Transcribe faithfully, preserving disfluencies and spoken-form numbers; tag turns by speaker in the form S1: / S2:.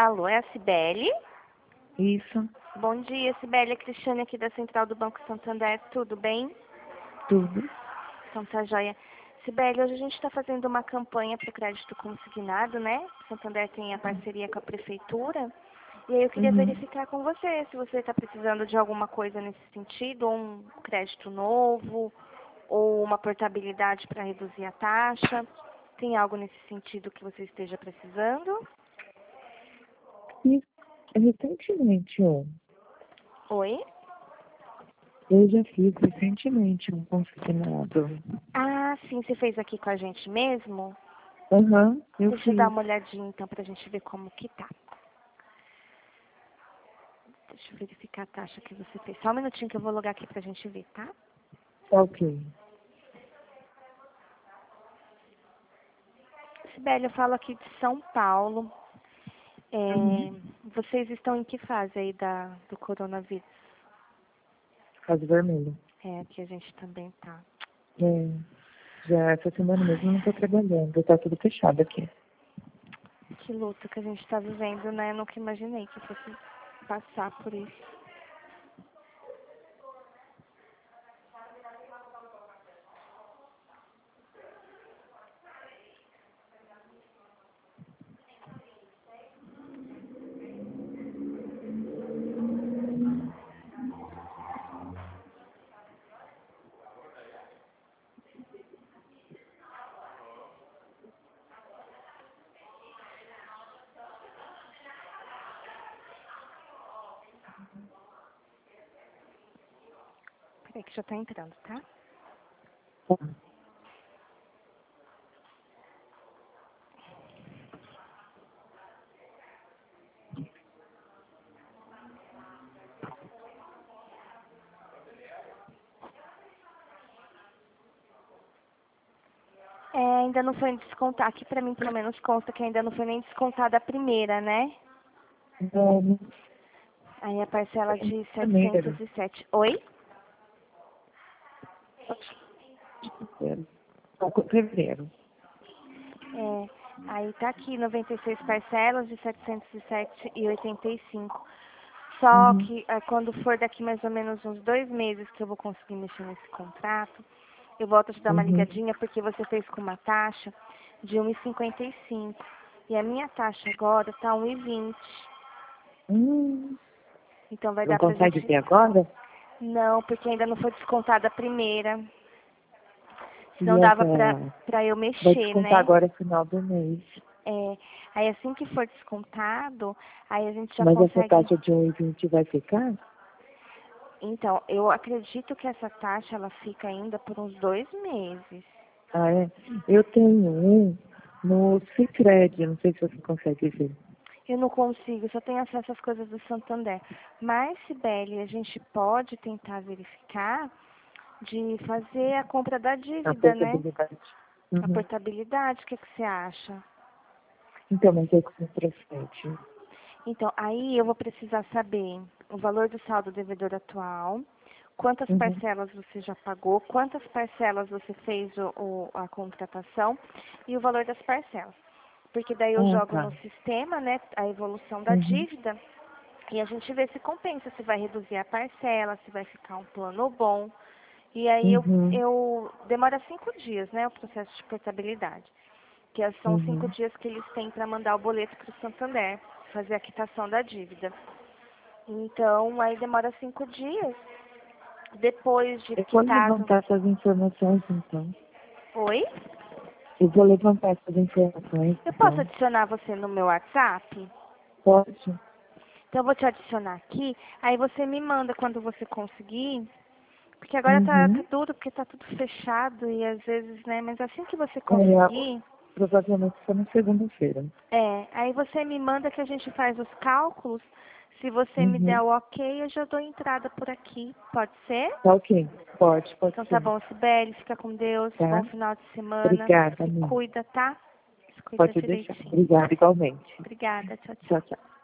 S1: Alô, é a Cibele?
S2: Isso,
S1: Bom dia, Cibele. É Cristiane aqui da Central do Banco Santander. Tudo bem?
S2: tudo.
S1: Então tá joia. Cibele, hoje a gente está fazendo uma campanha para o crédito consignado, né? O Santander tem a parceria com a Prefeitura. E aí eu queria
S2: Uhum.
S1: verificar com você se você está precisando de alguma coisa nesse sentido, ou um crédito novo, ou uma portabilidade para reduzir a taxa. Tem algo nesse sentido que você esteja precisando?
S2: E recentemente, ó,
S1: Oi?
S2: eu já fiz recentemente um consignado.
S1: Ah, sim, você fez aqui com a gente mesmo?
S2: Aham, eu
S1: Deixa eu dar
S2: fiz.
S1: uma olhadinha então pra gente ver como que tá. Deixa eu verificar a taxa que você fez. Só um minutinho que eu vou logar aqui pra gente ver, tá?
S2: Tá ok.
S1: Sibeli, eu falo aqui de São Paulo. É,
S2: Uhum.
S1: vocês estão em que fase aí da, do coronavírus?
S2: Caso vermelho.
S1: É, aqui a gente também tá.
S2: É, já essa semana mesmo eu não tô trabalhando, tá tudo fechado aqui.
S1: Que luta que a gente tá vivendo, né? Eu nunca imaginei que fosse passar por isso. Peraí que já tá entrando, tá?
S2: Tá.
S1: É, ainda não foi descontar. Aqui pra mim, pelo menos, consta que ainda não foi nem descontada a primeira, né?
S2: Então,
S1: Aí a parcela de
S2: janeiro.
S1: setecentos e sete. Oi?
S2: Fevereiro.
S1: É, aí tá aqui noventa e seis parcelas de setecentos e sete e oitenta e cinco. Só
S2: Uhum.
S1: que é, quando for daqui mais ou menos uns dois meses que eu vou conseguir mexer nesse contrato, eu volto a te dar uma
S2: Uhum.
S1: ligadinha porque você fez com uma taxa de um e cinquenta e cinco. E a minha taxa agora tá um e vinte.
S2: Hum.
S1: Então vai
S2: Não
S1: dar pra
S2: consegue
S1: gente...
S2: ter agora?
S1: Não, porque ainda não foi descontada a primeira. Senão
S2: E
S1: dava
S2: essa
S1: pra, pra eu
S2: vai
S1: mexer,
S2: descontar
S1: né?
S2: agora no final do mês.
S1: É, aí assim que for descontado, aí a gente já
S2: Mas essa
S1: consegue...
S2: taxa de um e vinte vai ficar?
S1: Então, eu acredito que essa taxa ela fica ainda por uns dois meses.
S2: Ah, é? Eu tenho um no Sicredi, não sei se você consegue ver.
S1: Eu não consigo, só tenho acesso às coisas do Santander. Mas, Sibeli, a gente pode tentar verificar de fazer a compra da
S2: A
S1: dívida, né?
S2: portabilidade.
S1: A
S2: Uhum.
S1: portabilidade, o que, que você acha?
S2: Então, mas é com procede.
S1: Então, aí eu vou precisar saber o valor do saldo devedor atual, quantas
S2: Uhum.
S1: parcelas você já pagou, quantas parcelas você fez o, o- a contratação e o valor das parcelas. Porque daí eu
S2: Ah,
S1: jogo
S2: tá.
S1: no sistema, né, a evolução da
S2: Uhum.
S1: dívida e a gente vê se compensa, se vai reduzir a parcela, se vai ficar um plano bom. E aí eu,
S2: Uhum.
S1: eu demora cinco dias, né, o processo de portabilidade. Que são cinco
S2: Uhum.
S1: dias que eles têm para mandar o boleto para o Santander, fazer a quitação da dívida. Então, aí demora cinco dias. Depois de
S2: Eu vou
S1: quitado.
S2: levantar essas informações, então.
S1: Oi?
S2: Eu vou levantar essas informações,
S1: Eu posso
S2: então.
S1: adicionar você no meu WhatsApp?
S2: Pode?
S1: Então, eu vou te adicionar aqui. Aí você me manda quando você conseguir. Porque agora tá, tá
S2: Uhum.
S1: tudo, porque tá tudo fechado e às vezes, né? Mas assim que você
S2: É,
S1: conseguir,
S2: provavelmente só na segunda-feira.
S1: é, aí você me manda que a gente faz os cálculos. Se você me der
S2: Uhum.
S1: o ok, eu já dou entrada por aqui. Pode ser?
S2: Tá ok. Pode, pode
S1: Então tá
S2: ser.
S1: bom, Sibeli, fica com Deus. Bom
S2: Tá?
S1: final de semana.
S2: Obrigada,
S1: Se
S2: amiga.
S1: cuida, tá? Se cuida
S2: Pode deixar.
S1: direitinho.
S2: Obrigada, igualmente.
S1: Obrigada, tchau, tchau.
S2: Tchau, tchau.